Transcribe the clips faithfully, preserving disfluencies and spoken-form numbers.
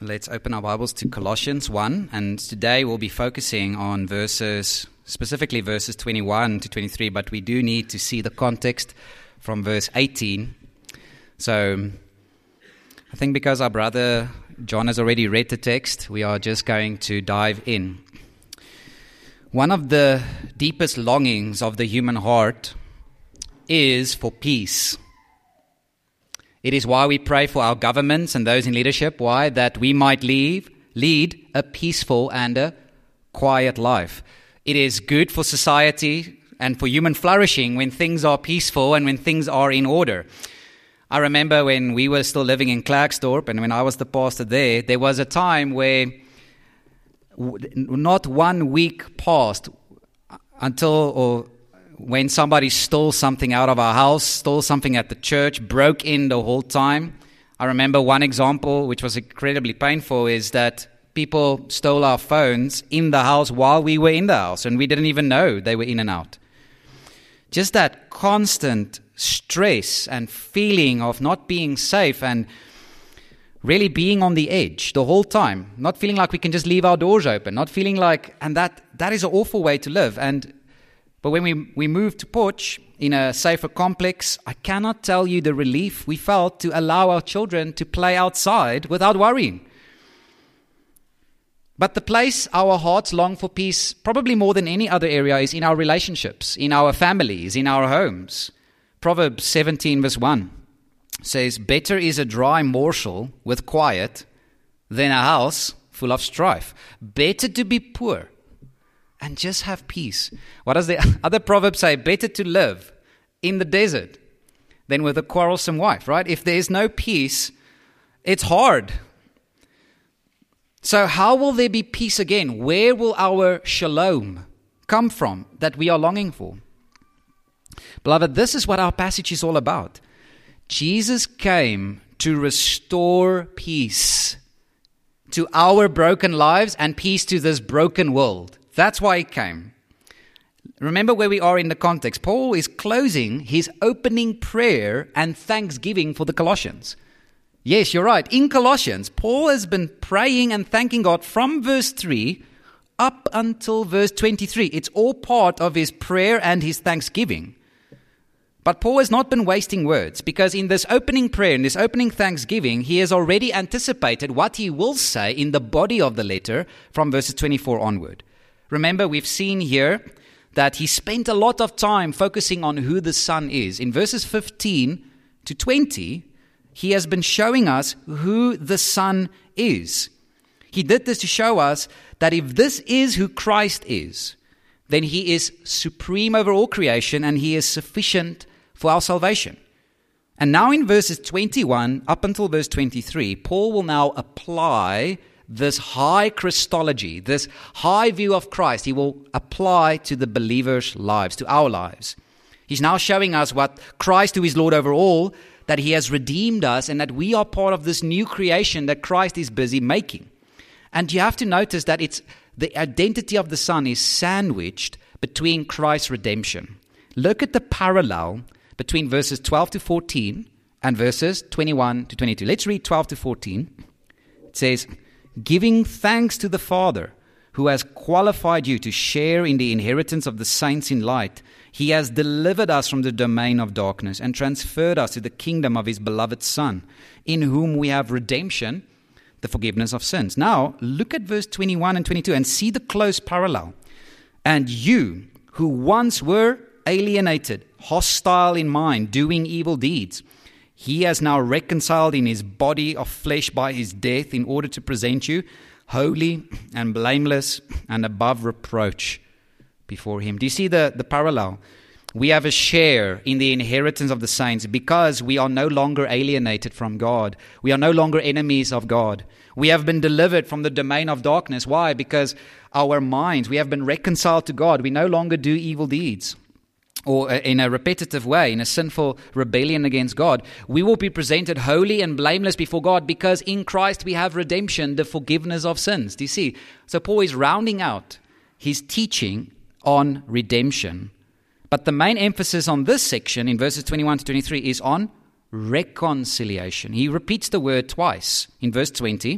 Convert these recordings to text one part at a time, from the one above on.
let's open our Bibles to Colossians one, and today we'll be focusing on verses, specifically verses twenty-one to twenty-three, but we do need to see the context from verse eighteen. So I think because our brother John has already read the text, we are just going to dive in. One of the deepest longings of the human heart is for peace. It is why we pray for our governments and those in leadership. Why? That we might leave, lead a peaceful and a quiet life. It is good for society and for human flourishing when things are peaceful and when things are in order. I remember when we were still living in Klerksdorp and when I was the pastor there, there was a time where not one week passed until or when somebody stole something out of our house, stole something at the church, broke in the whole time. I remember one example, which was incredibly painful, is that people stole our phones in the house while we were in the house, and we didn't even know they were in and out. Just that constant stress and feeling of not being safe and really being on the edge the whole time, not feeling like we can just leave our doors open, not feeling like, and that that is an awful way to live. And But when we, we moved to Potch in a safer complex, I cannot tell you the relief we felt to allow our children to play outside without worrying. But the place our hearts long for peace, probably more than any other area, is in our relationships, in our families, in our homes. Proverbs seventeen verse one says, "Better is a dry morsel with quiet than a house full of strife." Better to be poor and just have peace. What does the other proverb say? Better to live in the desert than with a quarrelsome wife, right? If there is no peace, it's hard. So how will there be peace again? Where will our shalom come from that we are longing for? Beloved, this is what our passage is all about. Jesus came to restore peace to our broken lives and peace to this broken world. That's why he came. Remember where we are in the context. Paul is closing his opening prayer and thanksgiving for the Colossians. Yes, you're right. In Colossians, Paul has been praying and thanking God from verse three up until verse twenty-three. It's all part of his prayer and his thanksgiving. But Paul has not been wasting words, because in this opening prayer, in this opening thanksgiving, he has already anticipated what he will say in the body of the letter from verses twenty-four onward. Remember, we've seen here that he spent a lot of time focusing on who the Son is. In verses fifteen to twenty, he has been showing us who the Son is. He did this to show us that if this is who Christ is, then he is supreme over all creation and he is sufficient for our salvation. And now in verses twenty-one up until verse twenty-three, Paul will now apply this high Christology, this high view of Christ, he will apply to the believers' lives, to our lives. He's now showing us what Christ, who is Lord over all, that he has redeemed us and that we are part of this new creation that Christ is busy making. And you have to notice that it's the identity of the Son is sandwiched between Christ's redemption. Look at the parallel between verses twelve to fourteen and verses twenty-one to twenty-two. Let's read twelve to fourteen. It says, "Giving thanks to the Father, who has qualified you to share in the inheritance of the saints in light. He has delivered us from the domain of darkness and transferred us to the kingdom of his beloved Son, in whom we have redemption, the forgiveness of sins." Now, look at verse twenty-one and twenty-two and see the close parallel. "And you, who once were alienated, hostile in mind, doing evil deeds, he has now reconciled in his body of flesh by his death in order to present you holy and blameless and above reproach before him." Do you see the, the parallel? We have a share in the inheritance of the saints because we are no longer alienated from God. We are no longer enemies of God. We have been delivered from the domain of darkness. Why? Because our minds, we have been reconciled to God. We no longer do evil deeds, or in a repetitive way, in a sinful rebellion against God. We will be presented holy and blameless before God because in Christ we have redemption, the forgiveness of sins. Do you see? So Paul is rounding out his teaching on redemption. But the main emphasis on this section in verses twenty-one to twenty-three is on reconciliation. He repeats the word twice in verse twenty,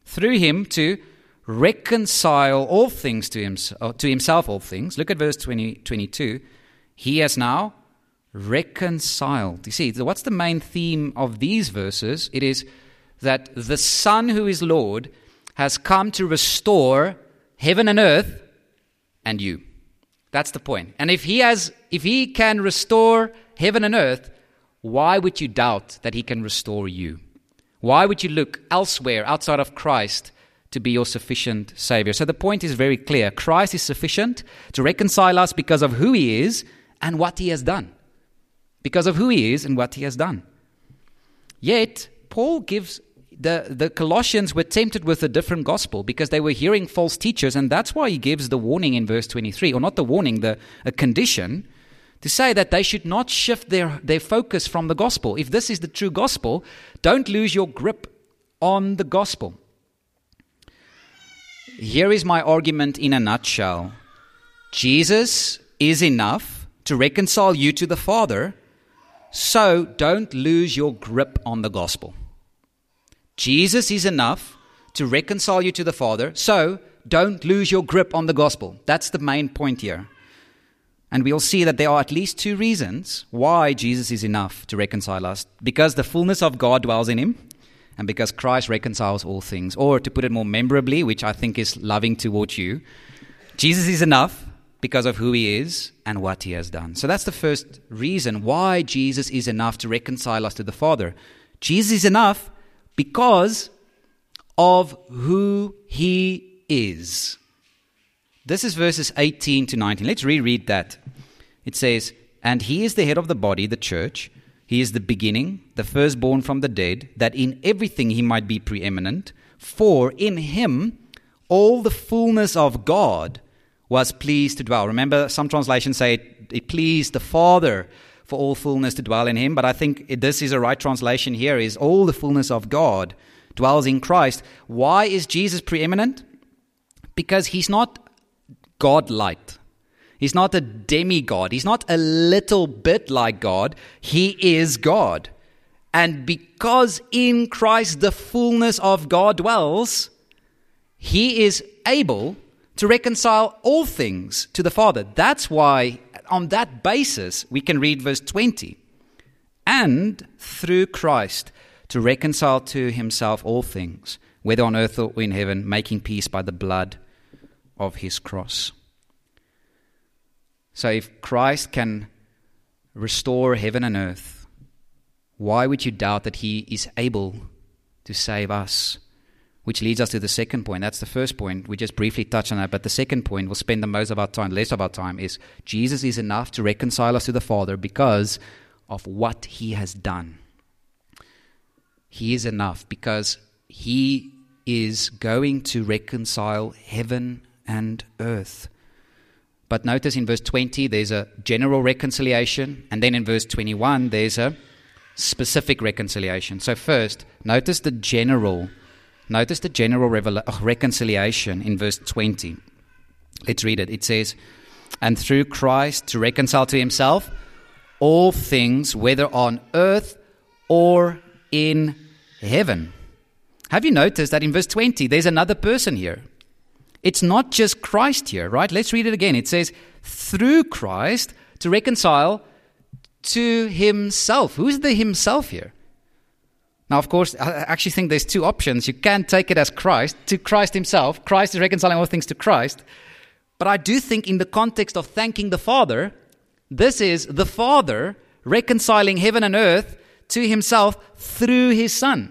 through him to reconcile all things to himself, to himself all things. Look at verse twenty, twenty-two. He has now reconciled. You see, what's the main theme of these verses? It is that the Son who is Lord has come to restore heaven and earth and you. That's the point. And if he has, if he can restore heaven and earth, why would you doubt that he can restore you? Why would you look elsewhere outside of Christ to be your sufficient Savior? So the point is very clear. Christ is sufficient to reconcile us because of who he is and what he has done. Because of who he is and what he has done. Yet, Paul gives, the, the Colossians were tempted with a different gospel because they were hearing false teachers, and that's why he gives the warning in verse twenty-three, or not the warning, the a condition, to say that they should not shift their, their focus from the gospel. If this is the true gospel, don't lose your grip on the gospel. Here is my argument in a nutshell. Jesus is enough to reconcile you to the Father, so don't lose your grip on the gospel. Jesus is enough to reconcile you to the Father, so don't lose your grip on the gospel. That's the main point here. And we'll see that there are at least two reasons why Jesus is enough to reconcile us. Because the fullness of God dwells in him, and because Christ reconciles all things. Or to put it more memorably, which I think is loving towards you, Jesus is enough because of who he is and what he has done. So that's the first reason why Jesus is enough to reconcile us to the Father. Jesus is enough because of who he is. This is verses eighteen to nineteen. Let's reread that. It says, "And he is the head of the body, the church. He is the beginning, the firstborn from the dead, that in everything he might be preeminent. For in him all the fullness of God was pleased to dwell." Remember, some translations say it, it pleased the Father for all fullness to dwell in him. But I think this is a right translation here, is all the fullness of God dwells in Christ. Why is Jesus preeminent? Because he's not God-like. He's not a demigod. He's not a little bit like God. He is God. And because in Christ the fullness of God dwells, he is able to reconcile all things to the Father. That's why, on that basis, we can read verse twenty. "And through Christ to reconcile to himself all things, whether on earth or in heaven, making peace by the blood of his cross." So if Christ can restore heaven and earth, why would you doubt that he is able to save us? Which leads us to the second point. That's the first point. We just briefly touched on that. But the second point, we'll spend the most of our time, less of our time, is Jesus is enough to reconcile us to the Father because of what he has done. He is enough because he is going to reconcile heaven and earth. But notice in verse twenty, there's a general reconciliation. And then in verse twenty-one, there's a specific reconciliation. So first, notice the general Notice the general revela- uh, reconciliation in verse twenty. Let's read it. It says, "And through Christ to reconcile to himself all things, whether on earth or in heaven." Have you noticed that in verse twenty, there's another person here? It's not just Christ here, right? Let's read it again. It says, "Through Christ to reconcile to himself." Who's the himself here? Now, of course, I actually think there's two options. You can take it as Christ, to Christ himself. Christ is reconciling all things to Christ. But I do think in the context of thanking the Father, this is the Father reconciling heaven and earth to himself through his Son.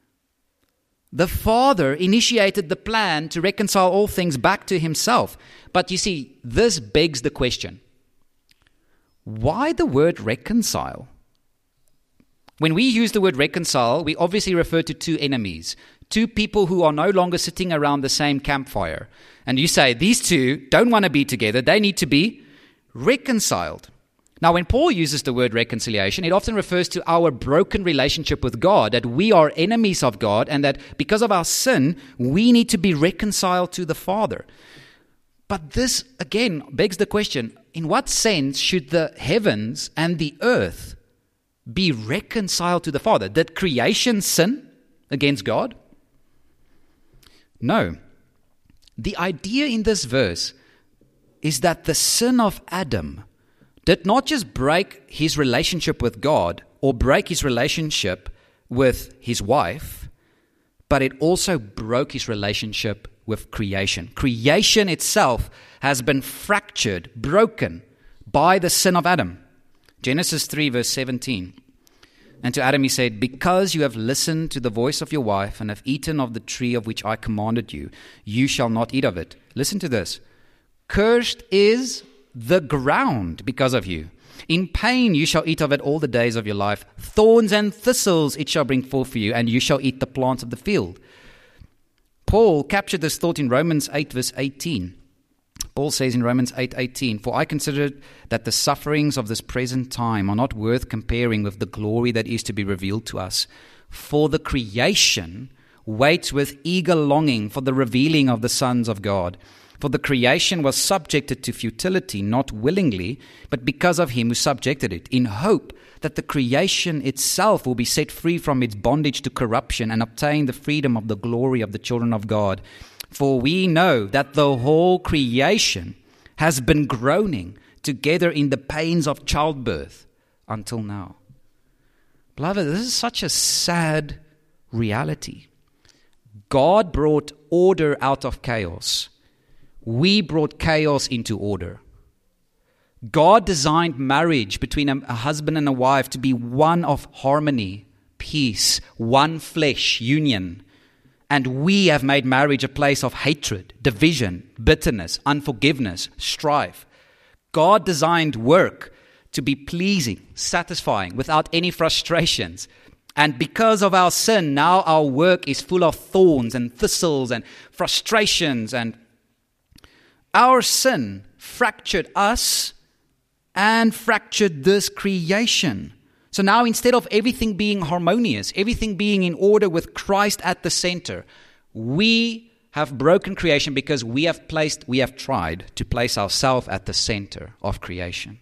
The Father initiated the plan to reconcile all things back to himself. But you see, this begs the question, why the word reconcile? When we use the word reconcile, we obviously refer to two enemies, two people who are no longer sitting around the same campfire. And you say, these two don't want to be together, they need to be reconciled. Now, when Paul uses the word reconciliation, it often refers to our broken relationship with God, that we are enemies of God, and that because of our sin, we need to be reconciled to the Father. But this, again, begs the question, in what sense should the heavens and the earth be reconciled to the Father? Did creation sin against God? No. The idea in this verse is that the sin of Adam did not just break his relationship with God or break his relationship with his wife, but it also broke his relationship with creation. Creation itself has been fractured, broken by the sin of Adam. Genesis three verse seventeen. And to Adam he said, because you have listened to the voice of your wife and have eaten of the tree of which I commanded you, you shall not eat of it. Listen to this. Cursed is the ground because of you. In pain you shall eat of it all the days of your life. Thorns and thistles it shall bring forth for you, and you shall eat the plants of the field. Paul captured this thought in Romans eight verse eighteen. Paul says in Romans eight eighteen, for I consider that the sufferings of this present time are not worth comparing with the glory that is to be revealed to us. For the creation waits with eager longing for the revealing of the sons of God. For the creation was subjected to futility, not willingly, but because of him who subjected it, in hope that the creation itself will be set free from its bondage to corruption and obtain the freedom of the glory of the children of God. For we know that the whole creation has been groaning together in the pains of childbirth until now. Beloved, this is such a sad reality. God brought order out of chaos. We brought chaos into order. God designed marriage between a, a husband and a wife to be one of harmony, peace, one flesh, union. And we have made marriage a place of hatred, division, bitterness, unforgiveness, strife. God designed work to be pleasing, satisfying, without any frustrations. And because of our sin, now our work is full of thorns and thistles and frustrations. And our sin fractured us and fractured this creation. So now instead of everything being harmonious, everything being in order with Christ at the center, we have broken creation because we have placed, we have tried to place ourselves at the center of creation.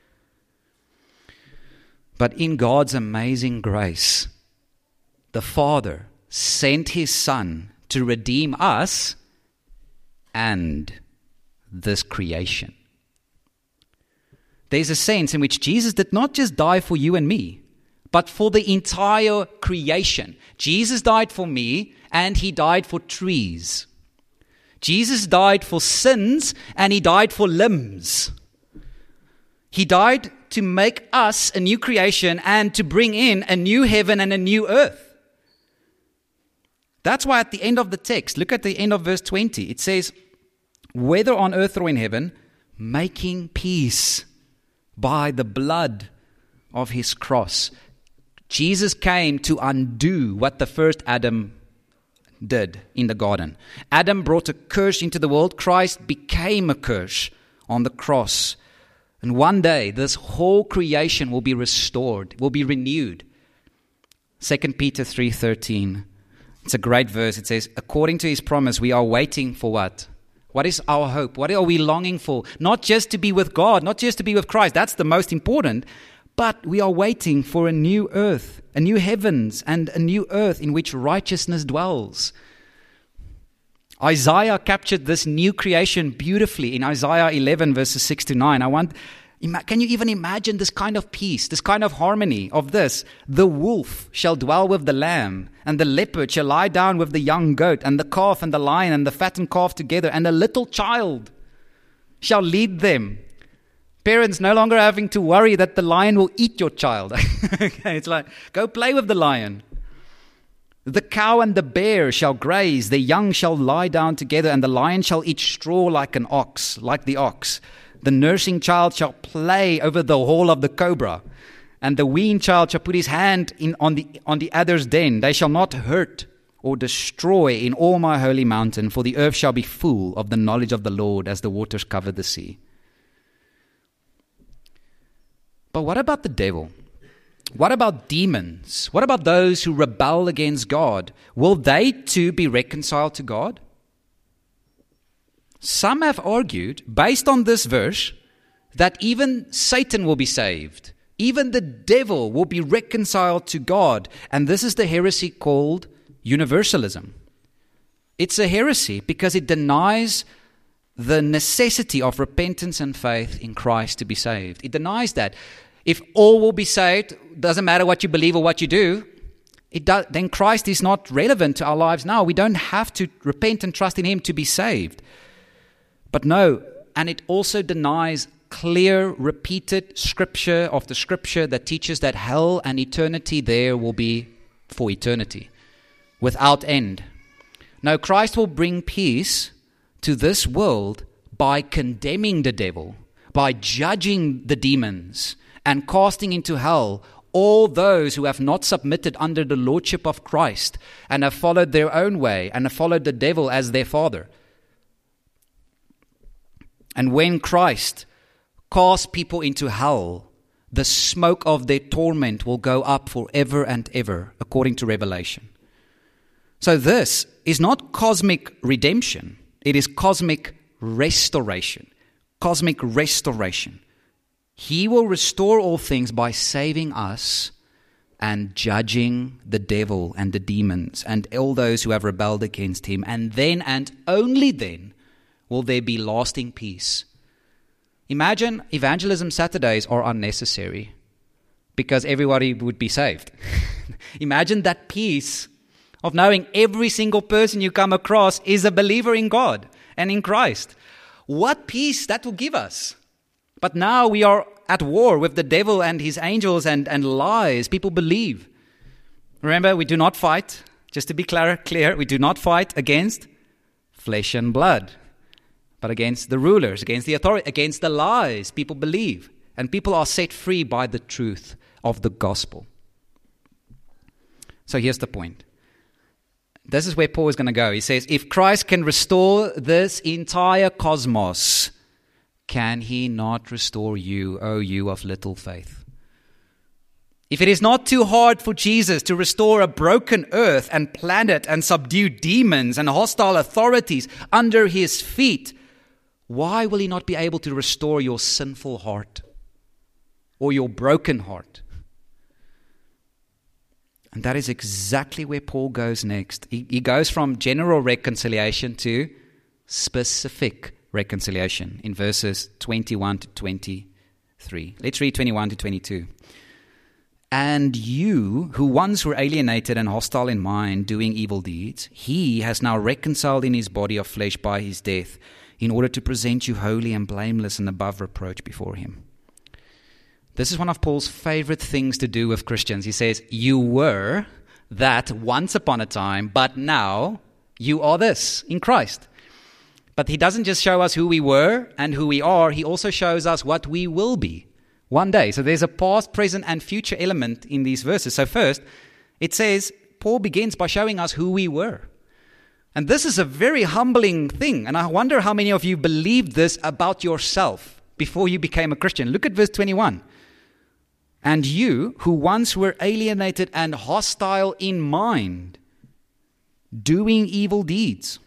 But in God's amazing grace, the Father sent His Son to redeem us and this creation. There's a sense in which Jesus did not just die for you and me, but for the entire creation. Jesus died for me, and He died for trees. Jesus died for sins, and He died for limbs. He died to make us a new creation and to bring in a new heaven and a new earth. That's why at the end of the text, look at the end of verse twenty. It says, whether on earth or in heaven, making peace by the blood of His cross. Jesus came to undo what the first Adam did in the garden. Adam brought a curse into the world. Christ became a curse on the cross. And one day, this whole creation will be restored, will be renewed. Second Peter three thirteen. It's a great verse. It says, according to His promise, we are waiting for what? What is our hope? What are we longing for? Not just to be with God, not just to be with Christ. That's the most important. But we are waiting for a new earth, a new heavens, and a new earth in which righteousness dwells. Isaiah captured this new creation beautifully in Isaiah eleven, verses six to nine. I want, can you even imagine this kind of peace, this kind of harmony of this? The wolf shall dwell with the lamb, and the leopard shall lie down with the young goat, and the calf and the lion and the fattened calf together, and a little child shall lead them. Parents no longer having to worry that the lion will eat your child. Okay, it's like, go play with the lion. The cow and the bear shall graze, the young shall lie down together, and the lion shall eat straw like an ox, like the ox. The nursing child shall play over the hole of the cobra, and the weaned child shall put his hand in on the on the adder's den. They shall not hurt or destroy in all my holy mountain, for the earth shall be full of the knowledge of the Lord as the waters cover the sea. But what about the devil? What about demons? What about those who rebel against God? Will they too be reconciled to God? Some have argued, based on this verse, that even Satan will be saved. Even the devil will be reconciled to God. And this is the heresy called universalism. It's a heresy because it denies the necessity of repentance and faith in Christ to be saved. It denies that. If all will be saved, doesn't matter what you believe or what you do, it does, then Christ is not relevant to our lives now. We don't have to repent and trust in Him to be saved. But no, and it also denies clear, repeated scripture of the scripture that teaches that hell and eternity there will be for eternity, without end. No, Christ will bring peace to this world by condemning the devil, by judging the demons, and casting into hell all those who have not submitted under the lordship of Christ and have followed their own way and have followed the devil as their father. And when Christ casts people into hell, the smoke of their torment will go up forever and ever, according to Revelation. So this is not cosmic redemption. It is cosmic restoration. Cosmic restoration. He will restore all things by saving us and judging the devil and the demons and all those who have rebelled against Him. And then and only then will there be lasting peace. Imagine evangelism Saturdays are unnecessary because everybody would be saved. Imagine that peace of knowing every single person you come across is a believer in God and in Christ. What peace that will give us. But now we are at war with the devil and his angels and, and lies. People believe. Remember, we do not fight, just to be clear, clear, we do not fight against flesh and blood, but against the rulers, against the authority, against the lies people believe. And people are set free by the truth of the gospel. So here's the point. This is where Paul is going to go. He says, if Christ can restore this entire cosmos, can He not restore you, O you of little faith? If it is not too hard for Jesus to restore a broken earth and planet and subdue demons and hostile authorities under His feet, why will He not be able to restore your sinful heart or your broken heart? And that is exactly where Paul goes next. He, he goes from general reconciliation to specific reconciliation in verses twenty-one to twenty-three. Let's read twenty-one to twenty-two. And you, who once were alienated and hostile in mind, doing evil deeds, He has now reconciled in His body of flesh by His death, in order to present you holy and blameless and above reproach before Him. This is one of Paul's favorite things to do with Christians. He says, you were that once upon a time, but now you are this in Christ. But he doesn't just show us who we were and who we are. He also shows us what we will be one day. So there's a past, present, and future element in these verses. So first, it says, Paul begins by showing us who we were. And this is a very humbling thing. And I wonder how many of you believed this about yourself before you became a Christian. Look at verse twenty-one. And you, who once were alienated and hostile in mind, doing evil deeds.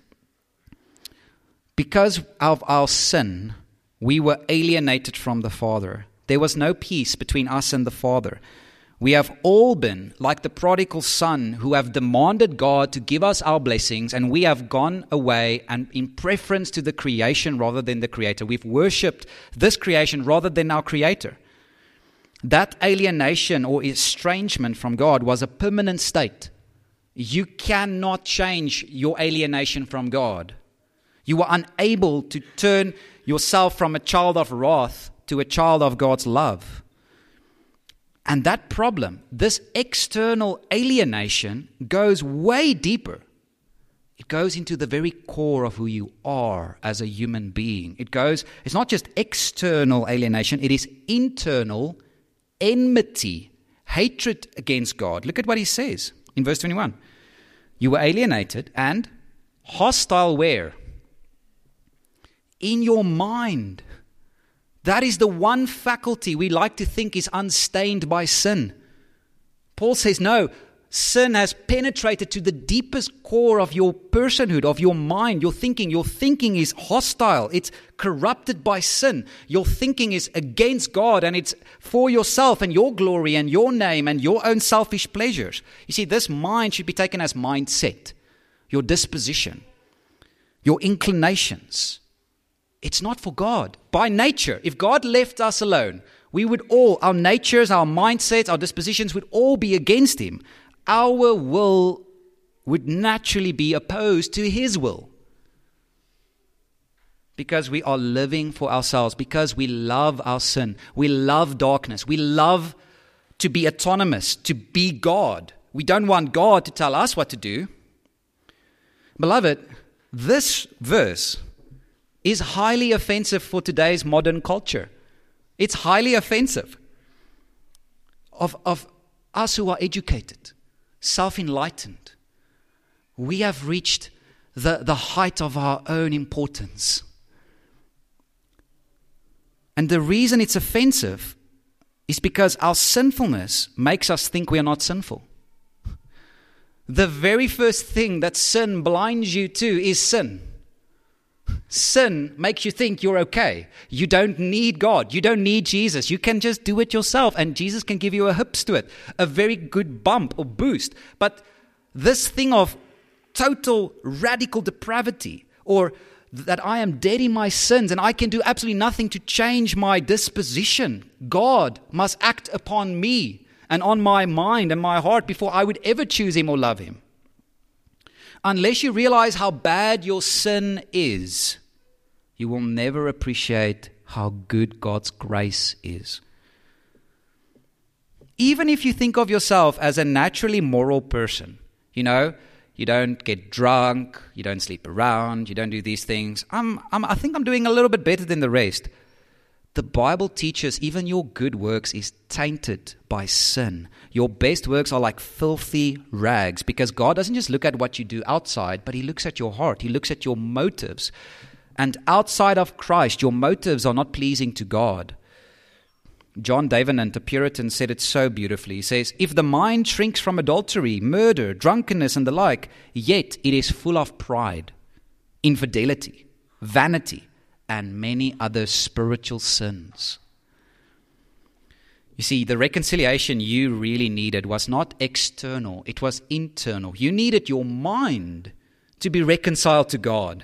Because of our sin, we were alienated from the Father. There was no peace between us and the Father. We have all been like the prodigal son who have demanded God to give us our blessings, and we have gone away and in preference to the creation rather than the Creator. We've worshipped this creation rather than our Creator. That alienation or estrangement from God was a permanent state. You cannot change your alienation from God. You are unable to turn yourself from a child of wrath to a child of God's love. And that problem, this external alienation, goes way deeper. It goes into the very core of who you are as a human being. It goes, it's not just external alienation, it is internal enmity, hatred against God. Look at what he says in verse twenty-one. You were alienated and hostile where? In your mind. That is the one faculty we like to think is unstained by sin. Paul says, no, sin has penetrated to the deepest core of your personhood, of your mind, your thinking. Your thinking is hostile. It's corrupted by sin. Your thinking is against God, and it's for yourself and your glory and your name and your own selfish pleasures. You see, this mind should be taken as mindset, your disposition. your inclinations. It's not for God. By nature, if God left us alone, we would all, our natures, our mindsets, our dispositions would all be against Him. Our will would naturally be opposed to His will. Because we are living for ourselves, because we love our sin, we love darkness, we love to be autonomous, to be God. We don't want God to tell us what to do. Beloved, this verse is highly offensive for today's modern culture. It's highly offensive of, of us who are educated, self-enlightened. We have reached the, the height of our own importance. And the reason it's offensive is because our sinfulness makes us think we are not sinful. The very first thing that sin blinds you to is sin. Sin makes you think you're okay. You don't need God. You don't need Jesus. You can just do it yourself, and Jesus can give you a hips to it, a very good bump or boost. But this thing of total radical depravity, or that I am dead in my sins and I can do absolutely nothing to change my disposition. God must act upon me and on my mind and my heart before I would ever choose Him or love Him. Unless you realize how bad your sin is, you will never appreciate how good God's grace is. Even if you think of yourself as a naturally moral person, you know, you don't get drunk, you don't sleep around, you don't do these things. I'm, I'm, I think I'm doing a little bit better than the rest. The Bible teaches even your good works is tainted by sin. Your best works are like filthy rags, because God doesn't just look at what you do outside, but He looks at your heart. He looks at your motives. And outside of Christ, your motives are not pleasing to God. John Davenant, a Puritan, said it so beautifully. He says, if the mind shrinks from adultery, murder, drunkenness, and the like, yet it is full of pride, infidelity, vanity, and many other spiritual sins. You see, the reconciliation you really needed was not external, it was internal. You needed your mind to be reconciled to God.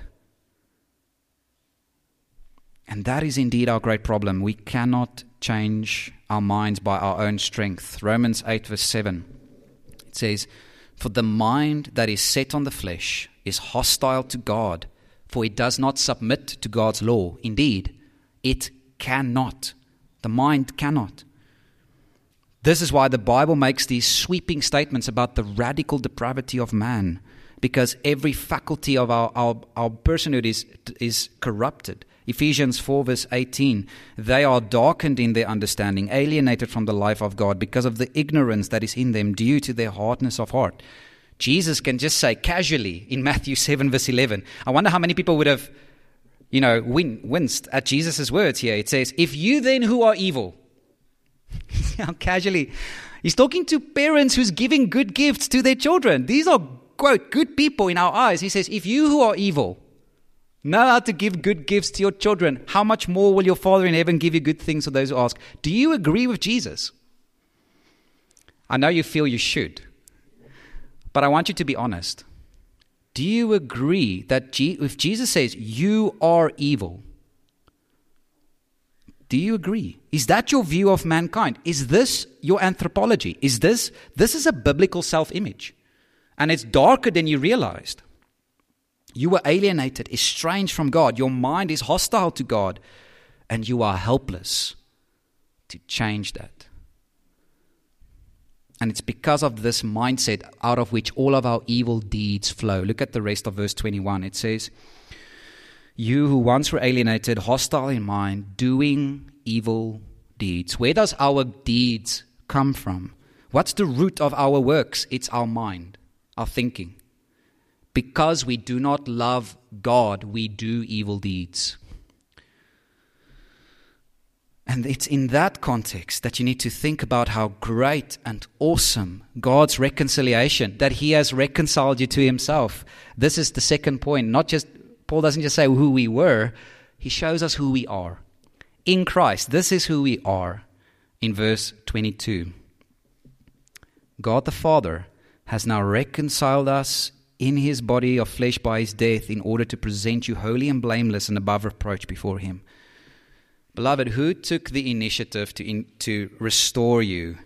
And that is indeed our great problem. We cannot change our minds by our own strength. Romans eight verse seven. It says, for the mind that is set on the flesh is hostile to God, for it does not submit to God's law. Indeed, it cannot. The mind cannot. This is why the Bible makes these sweeping statements about the radical depravity of man, because every faculty of our, our, our personhood is, is corrupted. Ephesians four verse eighteen, they are darkened in their understanding, alienated from the life of God because of the ignorance that is in them due to their hardness of heart. Jesus can just say casually in Matthew seven verse eleven, I wonder how many people would have, you know, win, winced at Jesus' words here. It says, if you then who are evil, how casually, He's talking to parents who's giving good gifts to their children. These are, quote, good people in our eyes. He says, if you who are evil know how to give good gifts to your children, how much more will your Father in heaven give you good things to those who ask? Do you agree with Jesus? I know you feel you should, but I want you to be honest. Do you agree that G- if Jesus says, you are evil, do you agree? Is that your view of mankind? Is this your anthropology? Is this, this is a biblical self-image, and it's darker than you realized. You were alienated, estranged from God. Your mind is hostile to God, and you are helpless to change that. And it's because of this mindset out of which all of our evil deeds flow. Look at the rest of verse twenty-one. It says, you who once were alienated, hostile in mind, doing evil deeds. Where does our deeds come from? What's the root of our works? It's our mind, our thinking. Because we do not love God, we do evil deeds. And it's in that context that you need to think about how great and awesome God's reconciliation, that He has reconciled you to Himself. This is the second point. Not just, Paul doesn't just say who we were, he shows us who we are. In Christ, this is who we are in verse twenty-two. God the Father has now reconciled us in his body of flesh by his death in order to present you holy and blameless and above reproach before him. Beloved, who took the initiative to, in, to restore you?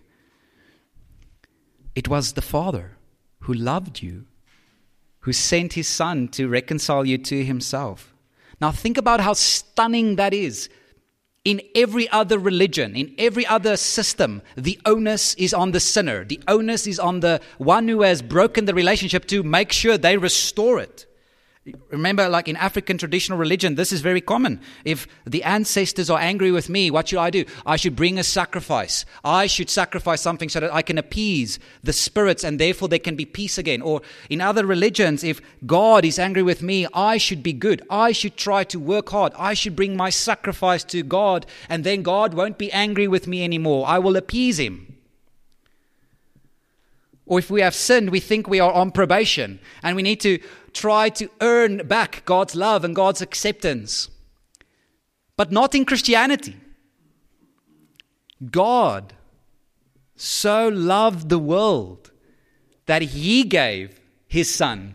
It was the Father who loved you, who sent his Son to reconcile you to himself. Now think about how stunning that is. In every other religion, in every other system, the onus is on the sinner. The onus is on the one who has broken the relationship to make sure they restore it. Remember, like in African traditional religion, this is very common. If the ancestors are angry with me, what should I do? I should bring a sacrifice. I should sacrifice something so that I can appease the spirits and therefore there can be peace again. Or in other religions, if God is angry with me, I should be good. I should try to work hard. I should bring my sacrifice to God and then God won't be angry with me anymore. I will appease him. Or if we have sinned, we think we are on probation and we need to try to earn back God's love and God's acceptance. But not in Christianity. God so loved the world that he gave his Son,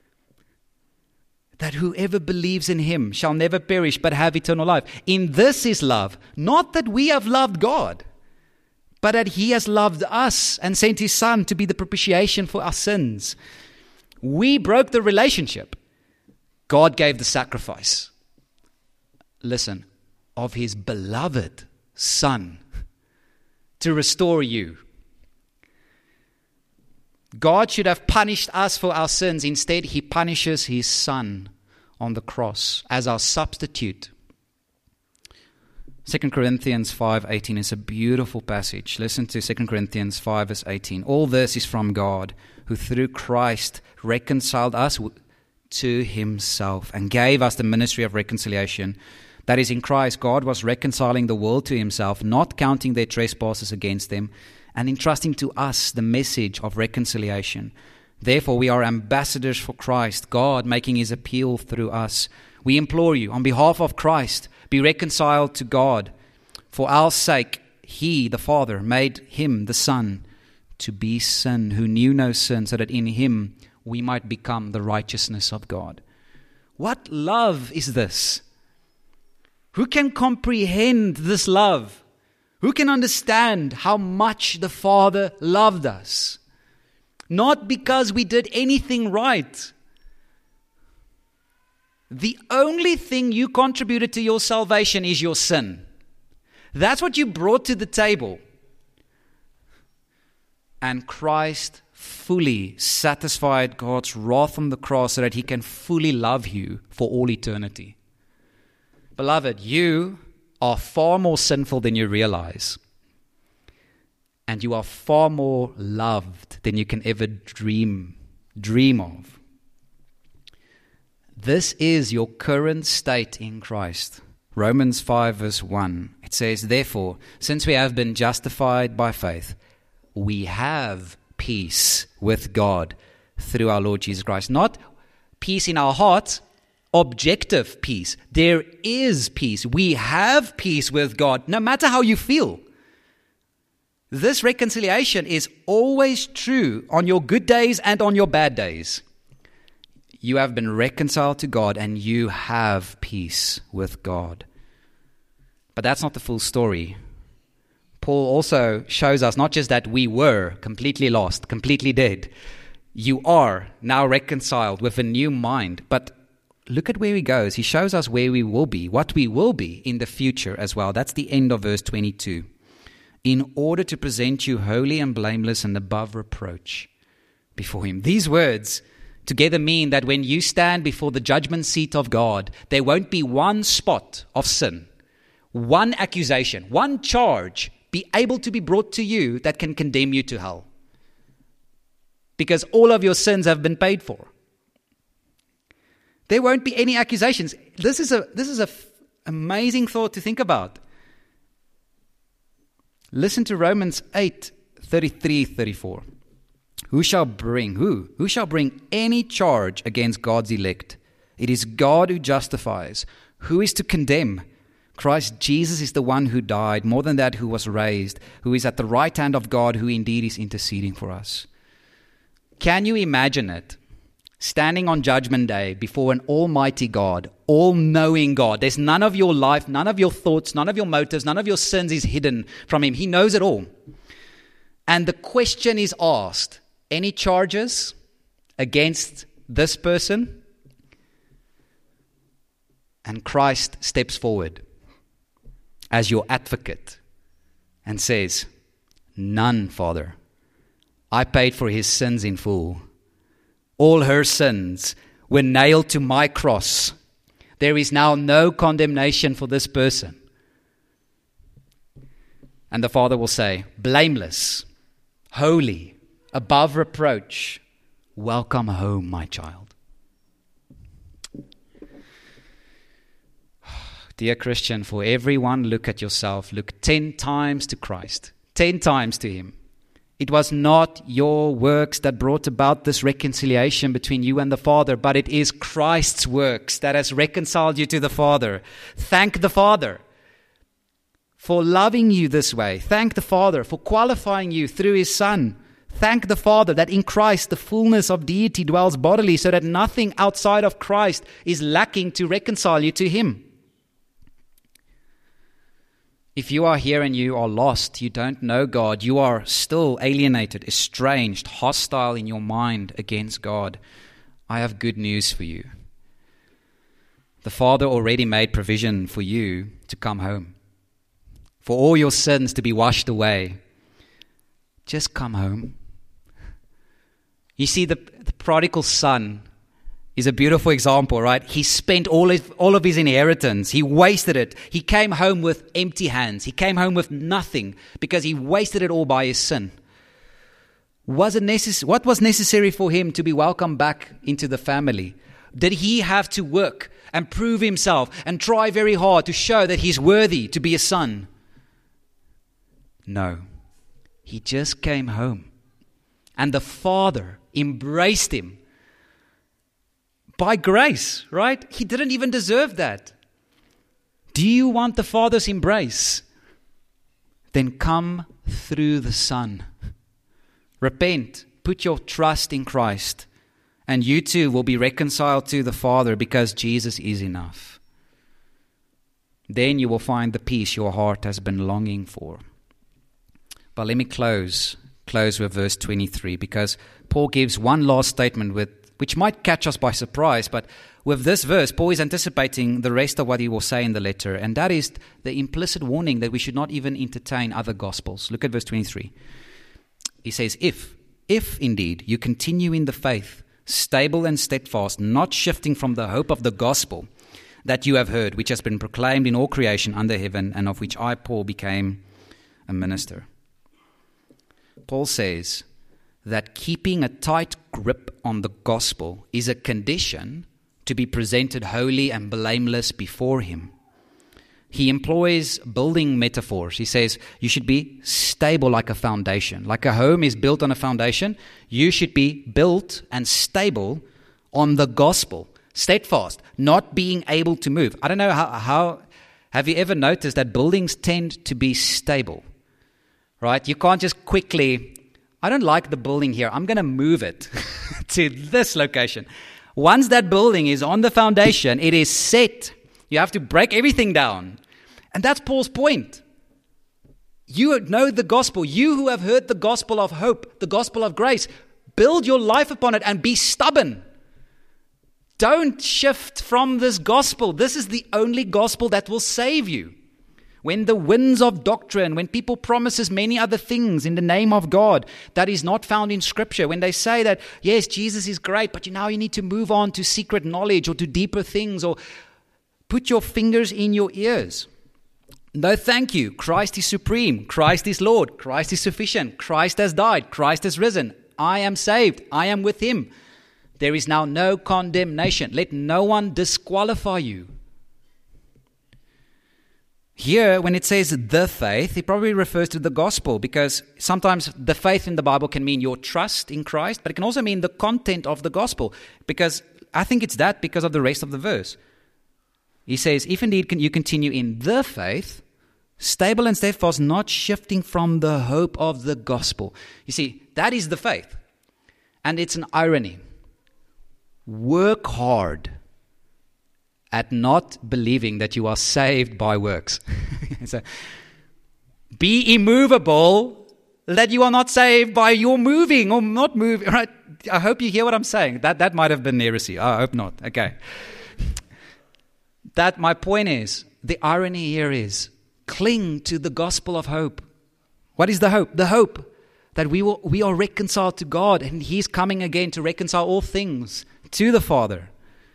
that whoever believes in him shall never perish but have eternal life. In this is love, not that we have loved God, but that he has loved us and sent his Son to be the propitiation for our sins. We broke the relationship. God gave the sacrifice. Listen, of his beloved Son to restore you. God should have punished us for our sins. Instead, he punishes his Son on the cross as our substitute. Second Corinthians five eighteen is a beautiful passage. Listen to Second Corinthians five verse eighteen. All this is from God, who through Christ reconciled us to himself and gave us the ministry of reconciliation. That is, in Christ, God was reconciling the world to himself, not counting their trespasses against them, and entrusting to us the message of reconciliation. Therefore, we are ambassadors for Christ, God making his appeal through us. We implore you, on behalf of Christ, be reconciled to God. For our sake, he, the Father, made him, the Son, to be sin, who knew no sin, so that in him we might become the righteousness of God. What love is this? Who can comprehend this love? Who can understand how much the Father loved us? Not because we did anything right. The only thing you contributed to your salvation is your sin. That's what you brought to the table. And Christ fully satisfied God's wrath on the cross so that he can fully love you for all eternity. Beloved, you are far more sinful than you realize. And you are far more loved than you can ever dream, dream of. This is your current state in Christ. Romans five verse one. It says, therefore, since we have been justified by faith, we have peace with God through our Lord Jesus Christ. Not peace in our hearts, objective peace. There is peace. We have peace with God, no matter how you feel. This reconciliation is always true on your good days and on your bad days. You have been reconciled to God and you have peace with God. But that's not the full story. Paul also shows us not just that we were completely lost, completely dead. You are now reconciled with a new mind. But look at where he goes. He shows us where we will be, what we will be in the future as well. That's the end of verse twenty-two. In order to present you holy and blameless and above reproach before him. These words together mean that when you stand before the judgment seat of God, there won't be one spot of sin, one accusation, one charge be able to be brought to you that can condemn you to hell. Because all of your sins have been paid for. There won't be any accusations. This is a this is a f- amazing thought to think about. Listen to Romans eight, thirty-three, thirty-four. Who shall bring, who? Who shall bring any charge against God's elect? It is God who justifies. Who is to condemn? Christ Jesus is the one who died, more than that, who was raised, who is at the right hand of God, who indeed is interceding for us. Can you imagine it? standing on Judgment Day before an almighty God, all-knowing God. There's none of your life, none of your thoughts, none of your motives, none of your sins is hidden from him. He knows it all. And the question is asked, any charges against this person? And Christ steps forward as your advocate and says, none, Father. I paid for his sins in full. All her sins were nailed to my cross. There is now no condemnation for this person. And the Father will say, blameless, holy, above reproach, welcome home, my child. Dear Christian, for every one look at yourself, look ten times to Christ, ten times to him. It was not your works that brought about this reconciliation between you and the Father, but it is Christ's works that has reconciled you to the Father. Thank the Father for loving you this way. Thank the Father for qualifying you through his Son. Thank the Father that in Christ the fullness of deity dwells bodily, so that nothing outside of Christ is lacking to reconcile you to him. If you are here and you are lost, you don't know God, you are still alienated, estranged, hostile in your mind against God, I have good news for you. The Father already made provision for you to come home, for all your sins to be washed away. Just come home. You see, the, the prodigal son is a beautiful example, right? He spent all his, all of his inheritance. He wasted it. He came home with empty hands. He came home with nothing because he wasted it all by his sin. Was it necess- what was necessary for him to be welcomed back into the family? Did he have to work and prove himself and try very hard to show that he's worthy to be a son? No. He just came home. And the Father embraced him. By grace, right? He didn't even deserve that. Do you want the Father's embrace? Then come through the Son. Repent. Put your trust in Christ. And you too will be reconciled to the Father because Jesus is enough. Then you will find the peace your heart has been longing for. But let me close, close with verse twenty-three, because Paul gives one last statement with which might catch us by surprise, but with this verse, Paul is anticipating the rest of what he will say in the letter, and that is the implicit warning that we should not even entertain other gospels. Look at verse twenty-three. He says, if, if indeed you continue in the faith, stable and steadfast, not shifting from the hope of the gospel that you have heard, which has been proclaimed in all creation under heaven, and of which I, Paul, became a minister. Paul says that keeping a tight grip on the gospel is a condition to be presented holy and blameless before him. He employs building metaphors. He says you should be stable like a foundation. Like a home is built on a foundation, you should be built and stable on the gospel. Steadfast, not being able to move. I don't know how, how have you ever noticed that buildings tend to be stable, right? You can't just quickly, I don't like the building here, I'm going to move it to this location. Once that building is on the foundation, it is set. You have to break everything down. And that's Paul's point. You know the gospel. You who have heard the gospel of hope, the gospel of grace, build your life upon it and be stubborn. Don't shift from this gospel. This is the only gospel that will save you. When the winds of doctrine, when people promises many other things in the name of God that is not found in Scripture, when they say that, yes, Jesus is great, but you now you need to move on to secret knowledge or to deeper things, or put your fingers in your ears. No, thank you. Christ is supreme. Christ is Lord. Christ is sufficient. Christ has died. Christ has risen. I am saved. I am with him. There is now no condemnation. Let no one disqualify you. Here, when it says the faith, it probably refers to the gospel, because sometimes the faith in the Bible can mean your trust in Christ, but it can also mean the content of the gospel, because I think it's that because of the rest of the verse. He says, if indeed you continue in the faith, stable and steadfast, not shifting from the hope of the gospel. You see, that is the faith. And it's an irony. work hard at not believing that you are saved by works. So, be immovable that you are not saved by your moving or not moving. Right? I hope you hear what I'm saying. That that might have been heresy. I hope not. Okay. That my point is, the irony here is, cling to the gospel of hope. What is the hope? The hope that we will we are reconciled to God, and He's coming again to reconcile all things to the Father.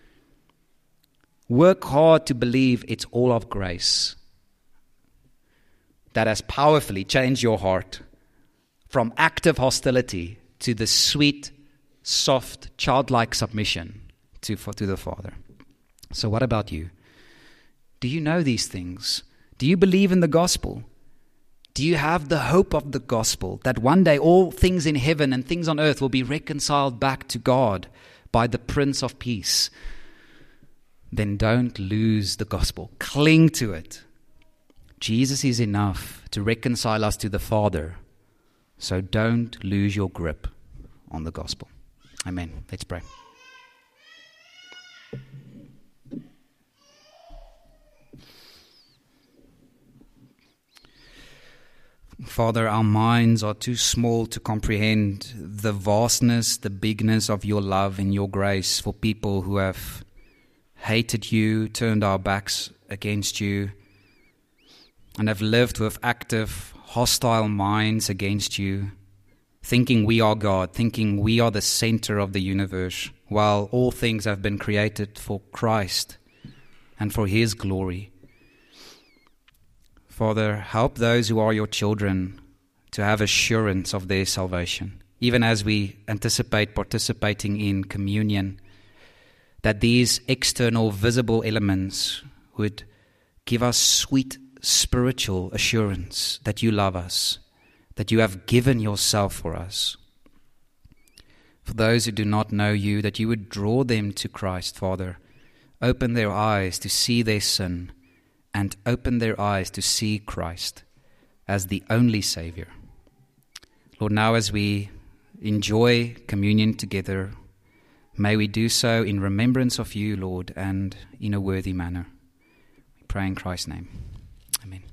Work hard to believe it's all of grace that has powerfully changed your heart from active hostility to the sweet, soft, childlike submission to, to the Father. So what about you? Do you know these things? Do you believe in the gospel? Do you have the hope of the gospel that one day all things in heaven and things on earth will be reconciled back to God by the Prince of Peace? Then don't lose the gospel. Cling to it. Jesus is enough to reconcile us to the Father. So don't lose your grip on the gospel. Amen. Let's pray. Father, our minds are too small to comprehend the vastness, the bigness of your love and your grace for people who have hated you, turned our backs against you, and have lived with active, hostile minds against you, thinking we are God, thinking we are the center of the universe, while all things have been created for Christ and for His glory. Father, help those who are your children to have assurance of their salvation, even as we anticipate participating in communion, that these external visible elements would give us sweet spiritual assurance that you love us, that you have given yourself for us. For those who do not know you, that you would draw them to Christ, Father. Open their eyes to see their sin, and open their eyes to see Christ as the only Savior. Lord, now as we enjoy communion together, may we do so in remembrance of you, Lord, and in a worthy manner. We pray in Christ's name. Amen.